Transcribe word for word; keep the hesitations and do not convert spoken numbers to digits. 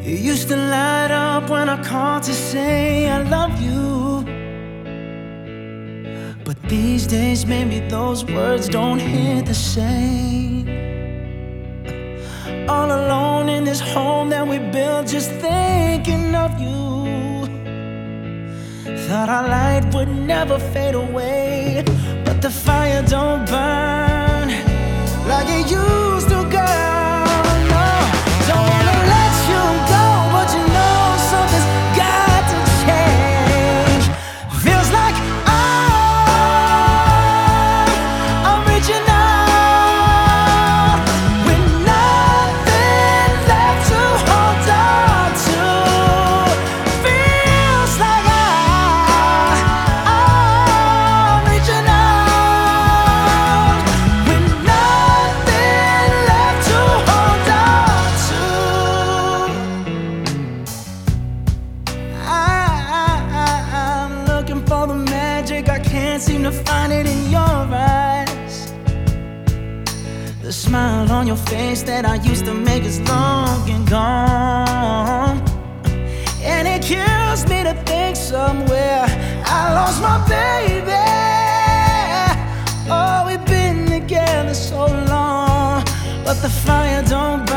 You used to light up when I called to say I love you, but these days maybe those words don't hit the same. All alone in this home that we built, just thinking of you. Thought our light would never fade away, but the fire don't burn like it used to, girl. No, don't wanna let you go, but you know something's got to change. Feels like I'm, I'm reaching out with nothing left to hold on to. Feels like I, I'm reaching out with nothing left to hold on to. I, I, I, I'm looking for the magic, I can't seem to find it in your eyes. The smile on your face that I used to make is long and gone, and it kills me to think somewhere I lost my baby. Oh, we've been together so long, but the fire don't burn